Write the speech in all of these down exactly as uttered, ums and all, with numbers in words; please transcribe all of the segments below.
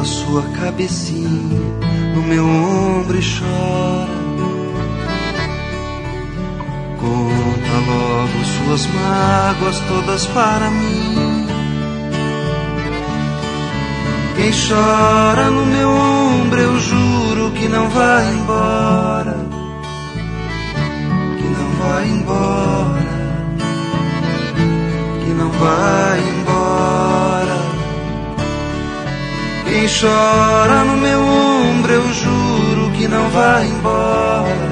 encosta sua cabecinha no meu ombro e chora. Conta logo suas mágoas todas para mim. Quem chora no meu ombro, eu juro que não vai embora, que não vai embora, que não vai embora. Quem chora no meu ombro, eu juro que não vai embora,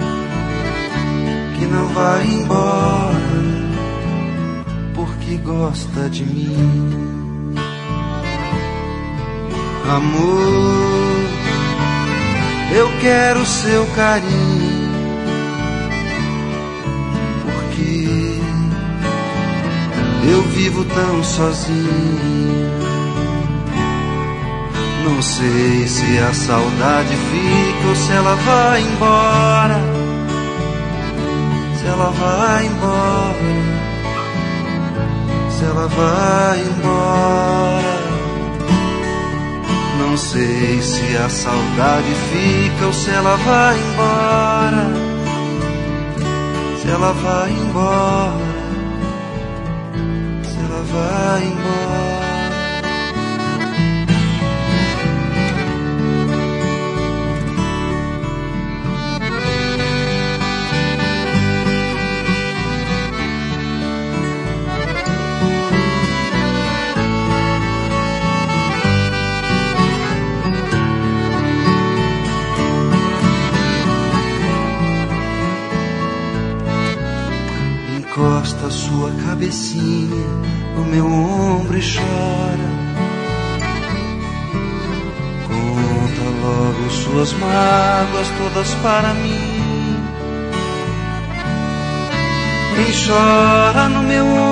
que não vai embora, porque gosta de mim. Amor, eu quero seu carinho, porque eu vivo tão sozinho. Não sei se a saudade fica ou se ela vai embora, se ela vai embora, se ela vai embora. Não sei se a saudade fica ou se ela vai embora, se ela vai embora, se ela vai embora. Encosta sua cabecinha no meu ombro e chora. Conta logo suas mágoas todas para mim. Quem chora no meu